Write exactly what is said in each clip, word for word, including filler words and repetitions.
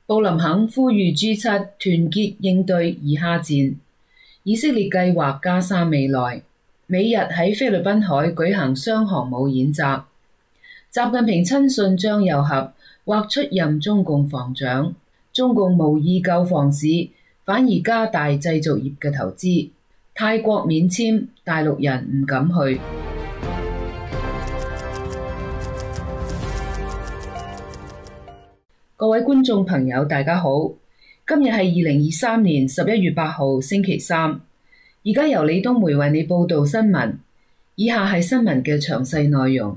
布林肯呼籲 G 七團結應對以哈戰。以色列計劃加沙未來。美日喺菲律賓海舉行雙航母演習。習近平親信張又俠或出任中共防長。中共無意救房市，反而加大製造業嘅投資。泰國免簽，大陸人唔敢去。各位觀眾朋友，大家好，今日係二零二三年十一月八號星期三。而家由李東梅為你報道新聞，以下係新聞嘅詳細內容。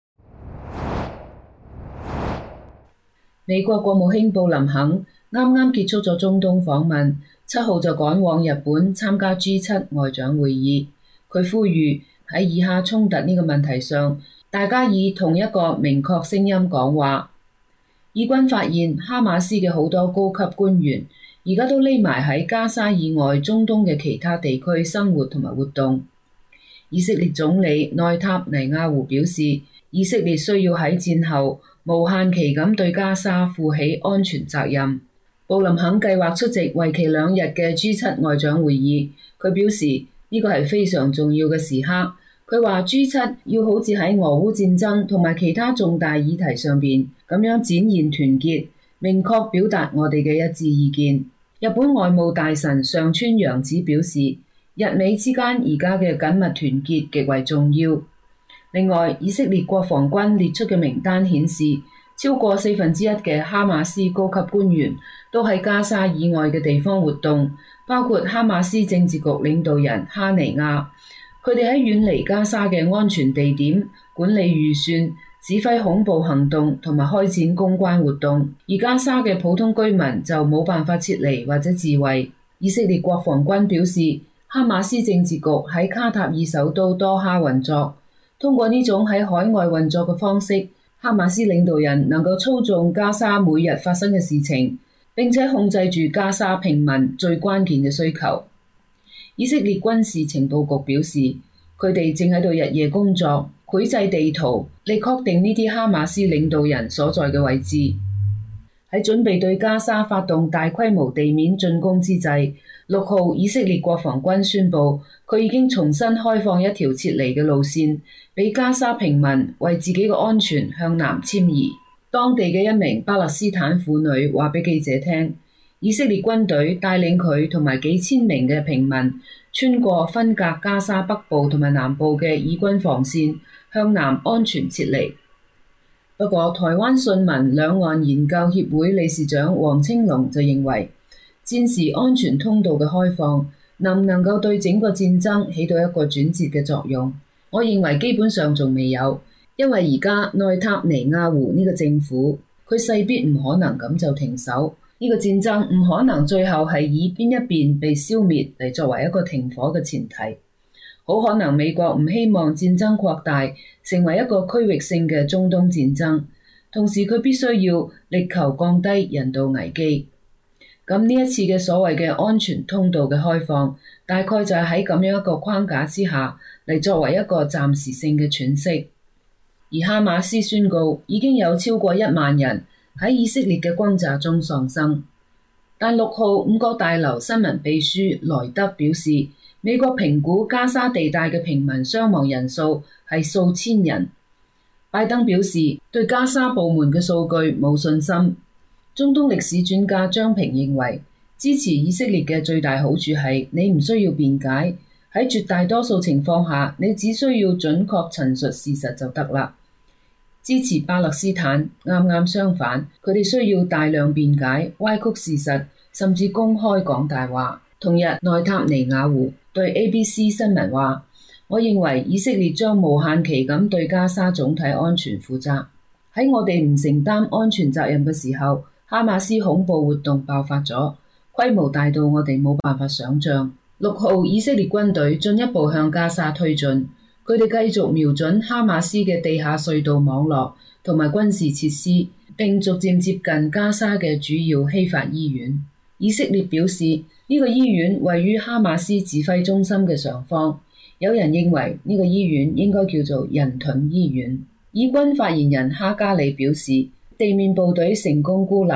美國國務卿布林肯啱啱結束咗中東訪問，七號就趕往日本參加 G 七外長會議。佢呼籲喺以哈衝突呢個問題上，大家以同一個明確聲音講話。以軍發現哈馬斯嘅好多高級官員而家都匿埋喺加沙以外中東嘅其他地區生活同埋活動。以色列總理內塔尼亞胡表示，以色列需要喺戰後無限期咁對加沙負起安全責任。布林肯計劃出席為期兩日嘅 G 七外長會議，佢表示呢個係非常重要嘅時刻。佢話 G 七要好似喺俄烏戰爭同埋其他重大議題上邊咁樣展現團結，明確表達我哋嘅一致意見。日本外務大臣上川陽子表示，日美之間而家嘅緊密團結極為重要。另外，以色列國防軍列出嘅名單顯示，超過四分之一嘅哈馬斯高級官員都喺加沙以外嘅地方活動，包括哈馬斯政治局領導人哈尼亞。佢哋喺遠離加沙嘅安全地點管理預算、指揮恐怖行動同埋開展公關活動，而加沙嘅普通居民就冇辦法撤離或者自衛。以色列國防軍表示，哈馬斯政治局喺卡塔爾首都多哈運作，通過呢種喺海外運作嘅方式，哈馬斯領導人能夠操縱加沙每日發生嘅事情，並且控制住加沙平民最關鍵嘅需求。以色列軍事情報局表示，佢哋正喺度日夜工作，繪製地圖，嚟確定呢啲哈馬斯領導人所在嘅位置。喺準備對加沙發動大規模地面進攻之際，六號以色列國防軍宣布，佢已經重新開放一條撤離嘅路線，俾加沙平民為自己嘅安全向南遷移。當地嘅一名巴勒斯坦婦女話俾記者聽，以色列軍隊帶領佢同埋幾千名嘅平民穿過分隔加沙北部同埋南部嘅以軍防線，向南安全撤離。不過，台灣信民兩岸研究協會理事長黃青龍就認為，戰時安全通道嘅開放能唔能夠對整個戰爭起到一個轉折嘅作用？我認為基本上仲未有，因為而家內塔尼亞胡呢個政府，佢勢必唔可能咁就停手。呢個戰爭唔可能最後係以邊一邊被消滅嚟作為一個停火嘅前提。好可能美國唔希望戰爭擴大成為一個區域性嘅中東戰爭，同時佢必須要力求降低人道危機。咁呢一次嘅所謂嘅安全通道嘅開放，大概就係喺咁樣一個框架之下嚟作為一個暫時性嘅喘息。而哈馬斯宣告已經有超過一萬人喺以色列嘅轟炸中喪生，但六號五角大樓新聞秘書萊德表示，美國評估加沙地帶嘅平民傷亡人數係數千人。拜登表示對加沙部門嘅數據冇信心。中東歷史專家張平認為，支持以色列嘅最大好處係你唔需要辯解，喺絕大多數情況下，你只需要準確陳述事實就得啦。支持巴勒斯坦啱啱相反，佢哋需要大量辯解、歪曲事實，甚至公開講大話。同日，內塔尼亞胡對 A B C 新聞話，我認為以色列將無限期咁對加沙總體安全負責。喺我哋唔承擔安全責任嘅時候，哈馬斯恐怖活動爆發咗，規模大到我哋冇辦法想象。六號以色列軍隊進一步向加沙推進，佢哋繼續瞄準哈馬斯嘅地下隧道網絡同埋軍事設施，並逐漸接近加沙嘅主要希法醫院。以色列表示，呢個醫院位於哈馬斯指揮中心嘅上方，有人認為呢個醫院應該叫做人盾醫院。以軍發言人哈加里表示，地面部隊成功孤立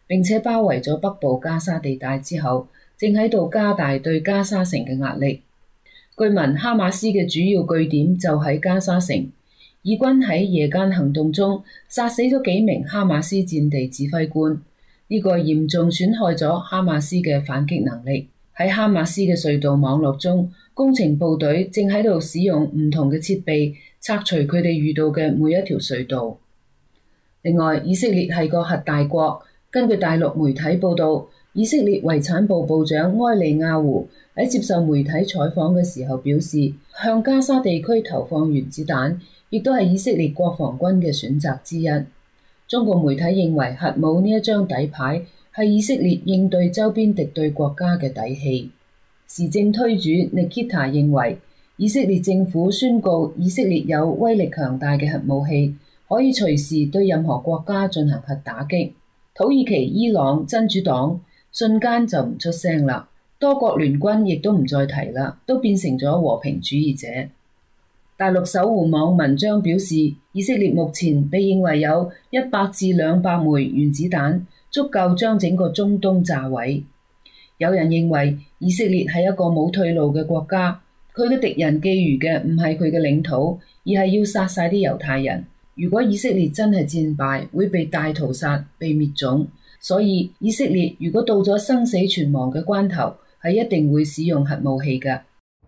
並且包圍咗北部加沙地帶之後，正喺度加大對加沙城嘅壓力。據聞哈馬斯嘅主要據點就喺加沙城，以軍喺夜間行動中殺死咗幾名哈馬斯戰地指揮官，呢個嚴重損害咗哈馬斯嘅反擊能力。喺哈馬斯嘅隧道網絡中，工程部隊正喺度使用唔同嘅設備拆除佢哋遇到嘅每一條隧道。另外，以色列係個核大國，根據大陸媒體報道，以色列遺產部部長埃利亞胡喺接受媒體採訪嘅時候表示，向加沙地區投放原子彈亦都係以色列國防軍嘅選擇之一。中國媒體認為核武呢一張底牌係以色列應對周邊敵對國家嘅底氣。時政推主 Nikita 認為，以色列政府宣告以色列有威力強大嘅核武器，可以隨時對任何國家進行核打擊。土耳其、伊朗、真主黨瞬間就唔出聲啦，多國聯軍亦都唔再提啦，都變成咗和平主義者。大陸守護網文章表示，以色列目前被認為有一百至兩百枚原子彈，足夠將整個中東炸毀。有人認為以色列係一個冇退路嘅國家，佢嘅敵人覬覦嘅唔係佢嘅領土，而係要殺晒啲猶太人。如果以色列真係戰敗，會被大屠殺、被滅種。所以以色列如果到咗生死存亡嘅關頭，係一定會使用核武器嘅。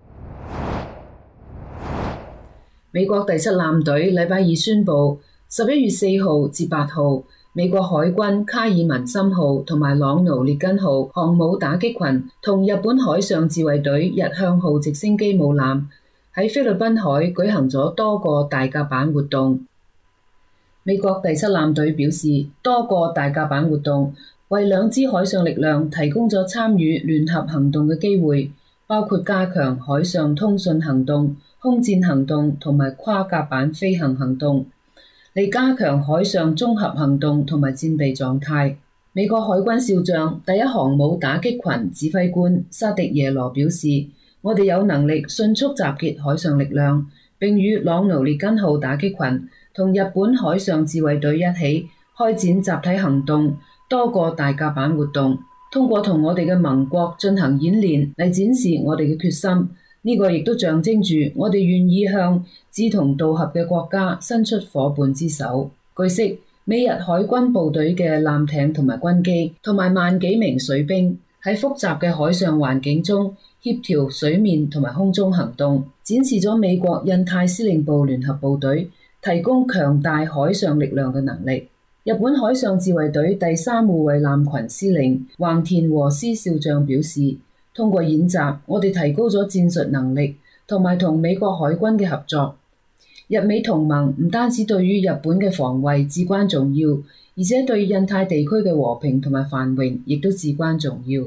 美國第七艦隊禮拜二宣布，十一月四號至八號，美國海軍卡爾文森號同埋朗奴列根號航母打擊群同日本海上自衛隊日向號直升機母艦喺菲律賓海舉行咗多個大甲板活動。美國第七艦隊表示，多個大甲板活動為兩支海上力量提供咗參與聯合行動嘅機會，包括加強海上通訊行動、空戰行動同埋跨甲板飛行行動，嚟加強海上綜合行動同埋戰備狀態。美國海軍少將第一航母打擊群指揮官沙迪耶羅表示，我哋有能力迅速集結海上力量，並與朗奴列根號打擊群同日本海上自衛隊一起開展集體行動，多個大甲板活動，通過同我哋嘅盟國進行演練嚟展示我哋嘅決心。呢個亦都象徵住我哋願意向志同道合嘅國家伸出夥伴之手。據悉，美日海軍部隊嘅艦艇同埋軍機，同埋萬幾名水兵喺複雜嘅海上環境中協調水面同埋空中行動，展示咗美國印太司令部聯合部隊提供強大海上力量嘅能力。日本海上自衛隊第三護衛艦群司令橫田和司少將表示，通過演習，我哋提高咗戰術能力，同埋同美國海軍嘅合作。日美同盟唔單止對於日本嘅防衛至關重要，而且對印太地區嘅和平同埋繁榮亦都至關重要。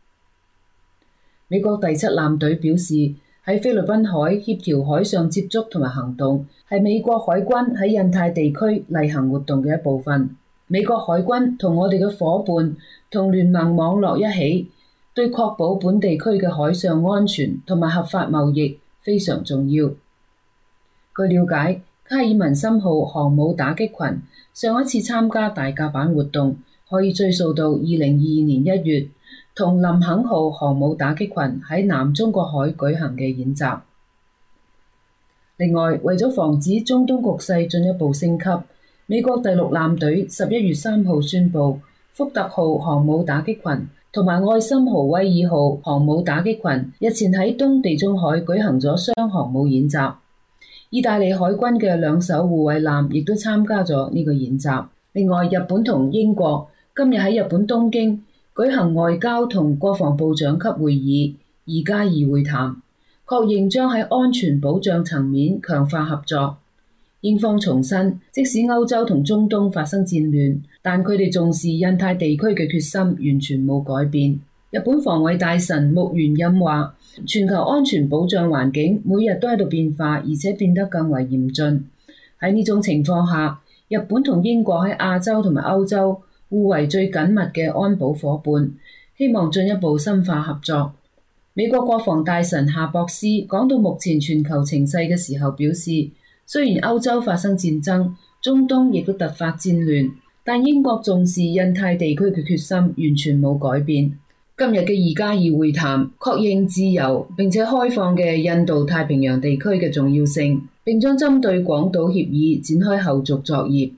美國第七艦隊表示，喺菲律賓海協調海上接觸同埋行動，係美國海軍喺印太地區例行活動嘅一部分。美國海軍同我哋嘅夥伴同聯盟網絡一起，對確保本地區嘅海上安全同埋合法貿易非常重要。據了解，卡爾文森號航母打擊群上一次參加大甲板活動可以追溯到二零二二年一月，同林肯號航母打擊群喺南中國海舉行嘅演習。另外，為咗防止中東局勢進一步升級，美國第六艦隊十一月三號宣布，福特號航母打擊群同埋愛森豪威爾號航母打擊群日前喺東地中海舉行咗雙航母演習。意大利海軍嘅兩艘護衛艦亦都參加咗呢個演習。另外，日本同英國今日喺日本東京舉行外交同國防部長級會議，二加二會談，確認將喺安全保障層面強化合作。英方重申，即使歐洲同中東發生戰亂，但佢哋重視印太地區嘅決心完全冇改變。日本防衛大臣木原任話，全球安全保障環境每日都喺度變化，而且變得更為嚴峻。喺呢種情況下，日本同英國喺亞洲同埋歐洲互為最緊密嘅安保夥伴，希望進一步深化合作。美國國防大臣夏博斯講到目前全球情勢嘅時候表示，雖然歐洲發生戰爭，中東亦都突發戰亂， 但英國重視印太地區嘅決心完全冇改變。今日嘅二加二會談確認自由並且開放嘅印度太平洋地區嘅重要性，並將針對廣島協議展開後續作業。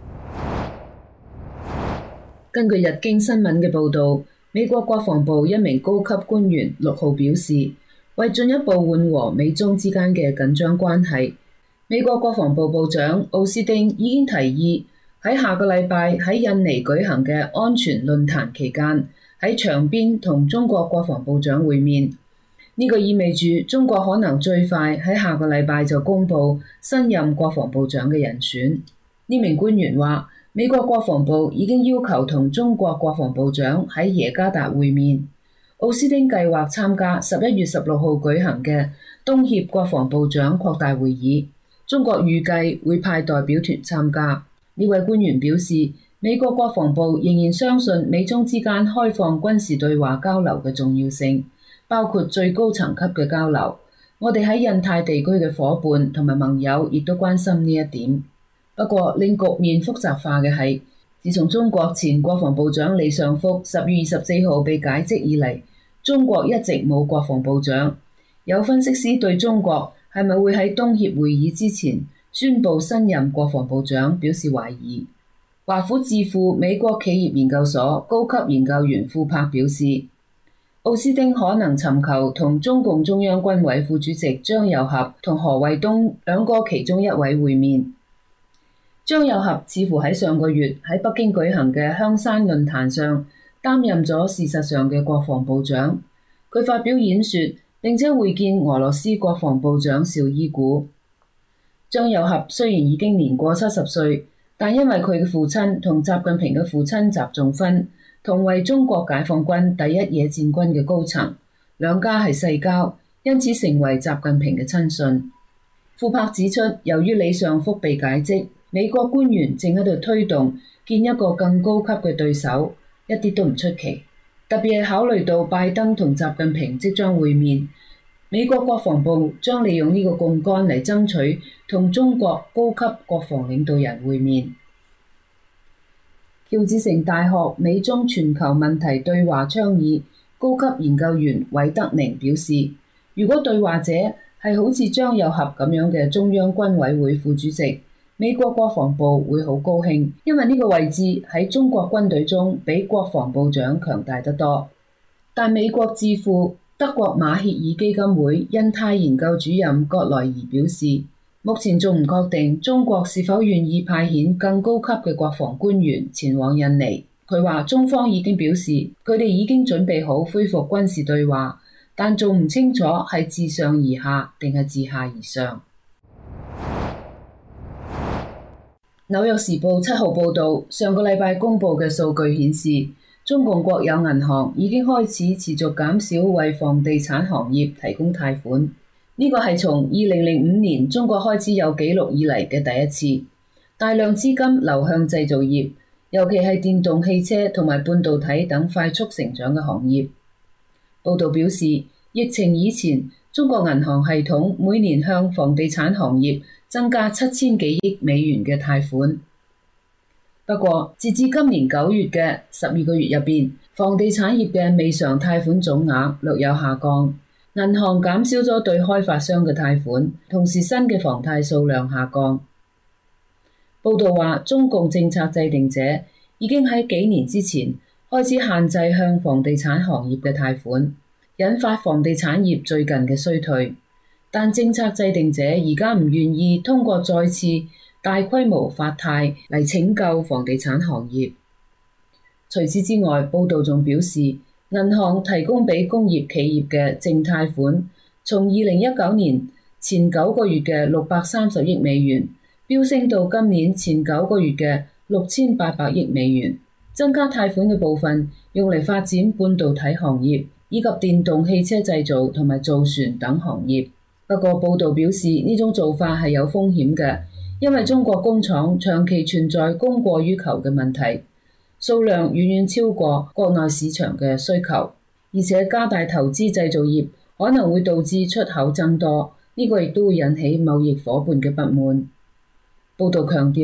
根據日經新聞嘅報導，美國國防部一名高級官員六號表示，為進一步緩和美中之間嘅緊張關係，美國國防部部長奧斯汀已經提議喺下個禮拜喺印尼舉行嘅安全論壇期間，喺場邊同中國國防部長會面。呢個意味住中國可能最快喺下個禮拜就公布新任國防部長嘅人選。呢名官員話，美國國防部已經要求同中國國防部長喺耶加達會面。奧斯汀計劃參加十一月十六號舉行嘅東協國防部長擴大會議，中國預計會派代表團參加。呢位官員表示，美國國防部仍然相信美中之間開放軍事對話交流嘅重要性，包括最高層級嘅交流。我哋喺印太地區嘅夥伴同埋盟友亦都關心呢一點。不過，令局面複雜化嘅係，自從中國前國防部長李尚福十月二十四號被解職以嚟，中國一直冇國防部長。有分析師對中國係咪會喺東協會議之前宣布新任國防部長表示懷疑。華府智庫美國企業研究所高級研究員庫柏表示，奧斯汀可能尋求同中共中央軍委副主席張又俠同何衛東兩個其中一位會面。張又俠似乎喺上個月喺北京舉行嘅香山論壇上擔任咗事實上嘅國防部長，佢發表演說並且會見俄羅斯國防部長紹伊古。張又俠雖然已經年過七十歲，但因為佢嘅父親同習近平嘅父親習仲勳同為中國解放軍第一野戰軍嘅高層，兩家係世交，因此成為習近平嘅親信。庫柏指出，由於李尚福被解職，美國官員正喺度推動見一個更高級嘅對手，一啲都唔出奇。特別係考慮到拜登同習近平即將會面，美國國防部將利用呢個槓桿嚟爭取同中國高級國防領導人會面。喬治城大學美中全球問題對話倡議高級研究員韋德寧表示，如果對話者係好似張又俠咁樣嘅中央軍委會副主席，美國國防部會好高興，因為呢個位置喺中國軍隊中比國防部長強大得多。但美國智庫德國馬歇爾基金會印太研究主任葛萊儀表示，目前仲唔確定中國是否願意派遣更高級嘅國防官員前往印尼。佢話中方已經表示，佢哋已經準備好恢復軍事對話，但仲唔清楚係自上而下定係自下而上。紐約時報七號報導，上個禮拜公佈嘅數據顯示，中共國有銀行已經開始持續減少為房地產行業提供貸款。呢個係從二零零五年中國開始有紀錄以嚟嘅第一次。大量資金流向製造業，尤其係電動汽車同埋半導體等快速成長嘅行業。報導表示，疫情以前，中國銀行系統每年向房地產行業增加七千幾億美元嘅貸款。不過，截至今年九月嘅十二個月入邊，房地產業嘅未償貸款總額略有下降，銀行減少咗對開發商嘅貸款，同時新嘅房貸數量下降。報道話，中共政策制定者已經喺幾年之前開始限制向房地產行業嘅貸款，引發房地產業最近嘅衰退。但政策制定者而家唔願意通過再次大規模發貸嚟拯救房地產行業。除此之外，報道仲表示，銀行提供俾工業企業嘅淨貸款，從二零一九年前九個月嘅六百三十億美元，飆升到今年前九個月嘅六千八百億美元。增加貸款嘅部分用嚟發展半導體行業，以及電動汽車製造同埋造船等行業。不過報道表示，呢種做法係有風險嘅，因為中國工廠長期存在供過於求嘅問題，數量遠遠超過國內市場嘅需求，而且加大投資製造業可能會導致出口增多，呢個亦都會引起貿易夥伴嘅不滿。報道強調，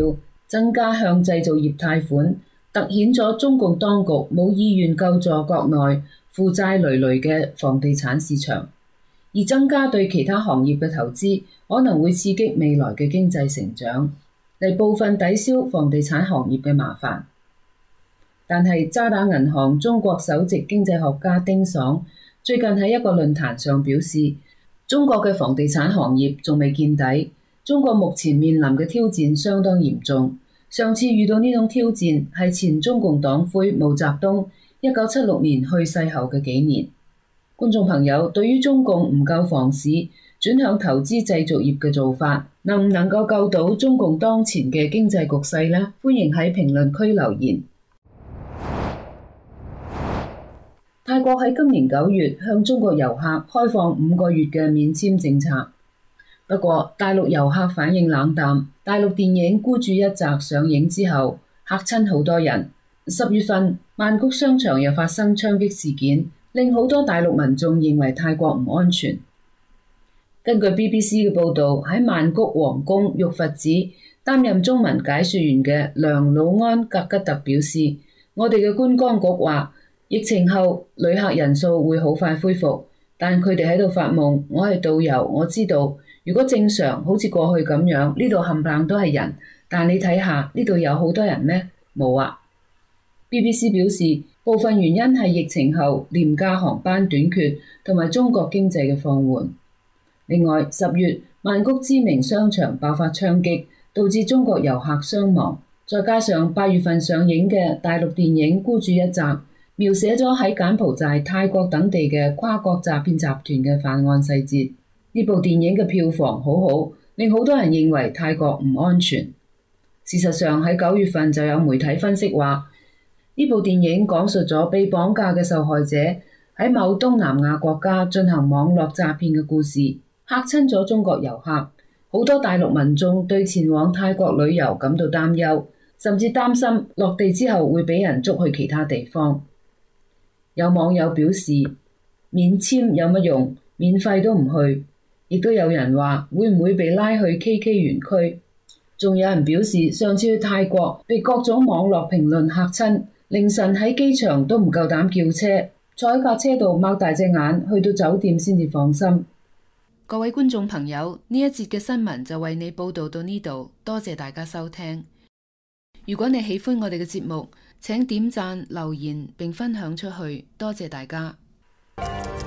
增加向製造業貸款，凸顯咗中共當局冇意願救助國內負債累累嘅房地產市場，而增加對其他行業嘅投資，可能會刺激未來嘅經濟成長，嚟部分抵消房地產行業嘅麻煩。但係渣打銀行中國首席經濟學家丁爽最近喺一個論壇上表示，中國嘅房地產行業仲未見底，中國目前面臨嘅挑戰相當嚴重。上次遇到呢種挑戰係前中共黨魁毛澤東一九七六年去世後嘅幾年。觀眾朋友，對於中共唔救房市，轉向投資製造業嘅做法，能唔能夠救到中共當前嘅經濟局勢呢？歡迎喺評論區留言。泰國喺今年九月向中國遊客開放五個月嘅免簽政策，不過大陸遊客反應冷淡。大陸電影《孤注一擲》上映之後，嚇親好多人。十月份，曼谷商場又發生槍擊事件，令好多大陸民眾認為泰國唔安全。根據 B B C 嘅報導，喺曼谷皇宮玉佛寺擔任中文解說員嘅梁魯安格吉特表示，我哋嘅觀光局話，疫情後旅客人數會好快恢復，但佢哋喺度發夢。我係導遊，我知道如果正常好似過去咁樣，呢度冚唪唥都係人，但你睇下呢度有好多人咩？冇啊。B B C 表示，部分原因係疫情後廉價航班短缺同埋中國經濟嘅放緩。另外，十月曼谷知名商場爆發槍擊，導致中國遊客傷亡，再加上八月份上映嘅大陸電影《孤注一擲》，描寫咗喺柬埔寨、泰國等地嘅跨國詐騙集團嘅犯案細節。呢部電影嘅票房好好，令好多人認為泰國唔安全。事實上喺九月份就有媒體分析話，呢部電影講述咗被綁架嘅受害者喺某東南亞國家進行網絡詐騙嘅故事，嚇親咗中國遊客。好多大陸民眾對前往泰國旅遊感到擔憂，甚至擔心落地之後會俾人捉去其他地方。有網友表示，免簽有乜用？免費都唔去。亦都有人話會唔會被拉去 K K 園區？仲有人表示上次去泰國被各種網絡評論嚇親，凌晨喺機場都唔夠膽叫車，坐喺架車度擘大隻眼，去到酒店先至放心。各位觀眾朋友，呢一節嘅新聞就為你報道到呢度，多謝大家收聽。如果你喜歡我哋嘅節目，請點讚、留言並分享出去，多謝大家。